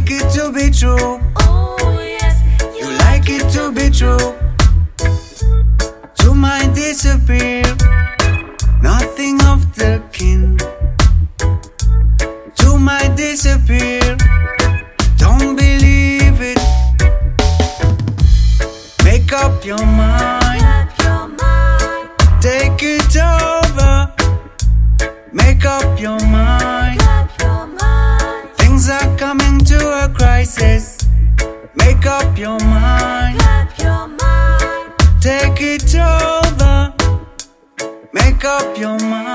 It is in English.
like it to be true. Oh yes, You like it to be true. To my disappear, nothing of the kin. To my disappear, don't believe it. Make up your mind, up your mind, take it over. Make up your mind. up your mind, Things are coming to a crisis. Make up your mind, up your mind. take it over. Make up your mind.